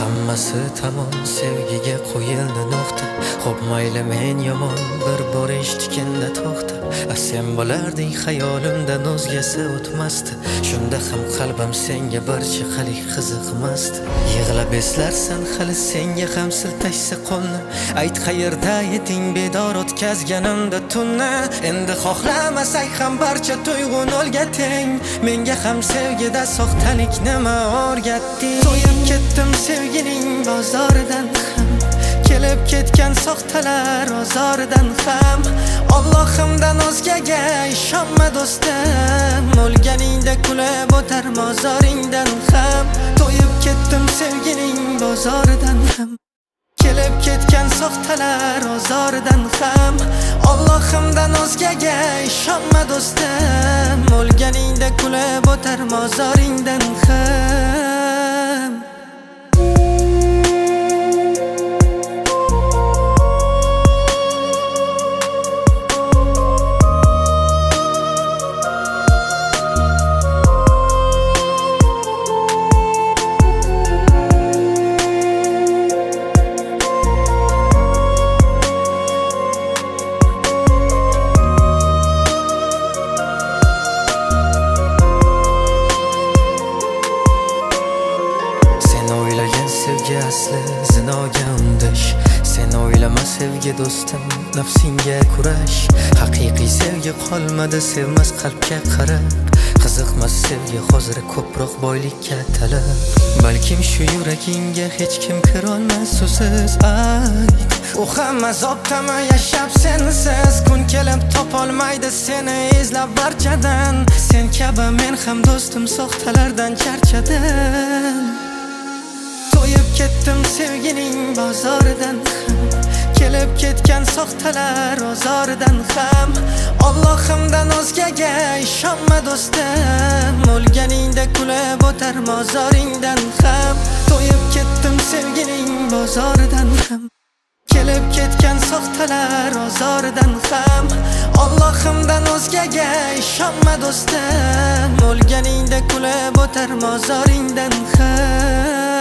Hammasi tamom, sevgiga qo'yildi nuqta. Xo'p mayli men yomon, bir bor eshitganda to'xta. Sen bo'larding xayolimdan o'zgasi o'tmasdi. Shunda ham qalbim senga barcha qalik qiziqmasdi. Yig'lab eslarsan hali senga ham siltashsa qo'lni. Ayt qayerda eding bedor o'tkazganimda tunni. Endi xohlamasak ham barcha tuyg'u nolga teng. Menga ham sevgida soxtalik nima o'rgatding? To'yib ketdim sevgining bozoridan ham, kelib ketgan soxtalar ozoridan ham. Allohimdan o'zgaga ishonma do'stim, o'lganingda kulib o'tar mozoringdan ham. To'yib ketdim sevgining bozoridan ham, kelib ketgan soxtalar ozoridan ham. Allohimdan o'zgaga ishonma do'stim, o'lganingda kulib o'tar mozoringdan ham. Sevgi asli zinoga undish. Sen o'ylama sevgi do'stim, nafsinga kurash. Haqiqiy sevgi qolmadi sevmas qalbga qarab. Qiziqmas sevgi hozir ko'proq boylikka talab. Balkim shu yuragingga hech kim kirolmas usiz. Ayt, u ham azobdami yashab sensiz? Kun kelib topolmaydi seni izlab barchadan. Sen kabi men ham do'stim soxtalardan charchadim. To'yib ketdim sevgining bozoridan ham, kelib ketgan soxtalar ozoridan ham. Allohimdan o'zgaga ishonma do'stim, o'lganingda kulib o'tar mozoringdan ham. To'yib ketdim sevgining bozoridan ham, kelib ketgan soxtalar ozoridan ham. Allohimdan o'zgaga ishonma do'stim, o'lganingda kulib o'tar mozoringdan ham.